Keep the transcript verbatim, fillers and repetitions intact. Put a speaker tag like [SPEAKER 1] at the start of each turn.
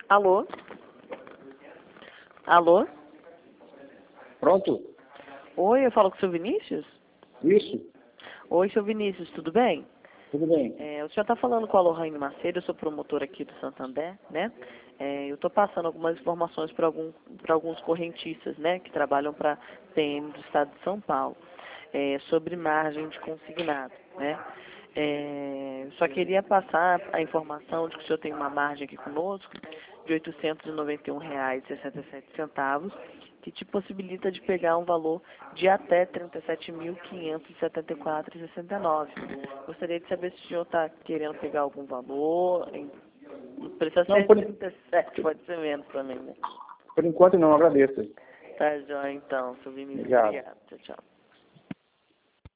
[SPEAKER 1] Alô? Alô?
[SPEAKER 2] Pronto?
[SPEAKER 1] Oi, eu falo com o seu Vinícius?
[SPEAKER 2] Isso?
[SPEAKER 1] Oi, seu Vinícius, tudo bem?
[SPEAKER 2] Tudo bem.
[SPEAKER 1] É, o senhor está falando com a Lohane Macedo, eu sou promotora aqui do Santander, né? É, eu estou passando algumas informações para algum, para alguns correntistas, né, que trabalham para P M do Estado de São Paulo, é, sobre margem de consignado, né? É, só queria passar a informação de que o senhor tem uma margem aqui conosco de oitocentos e noventa e um reais e sessenta e sete centavos, que te possibilita de pegar um valor de até trinta e sete mil quinhentos e setenta e quatro reais e sessenta e nove centavos. Gostaria de saber se o senhor está querendo pegar algum valor. Em... Não precisa
[SPEAKER 2] Não,
[SPEAKER 1] ser
[SPEAKER 2] por,
[SPEAKER 1] trinta e sete, pode ser menos também, né?
[SPEAKER 2] por enquanto não, agradeço.
[SPEAKER 1] Tá, joia, então, seu Vinícius.
[SPEAKER 2] Obrigado.
[SPEAKER 1] Obrigado. Tchau, tchau.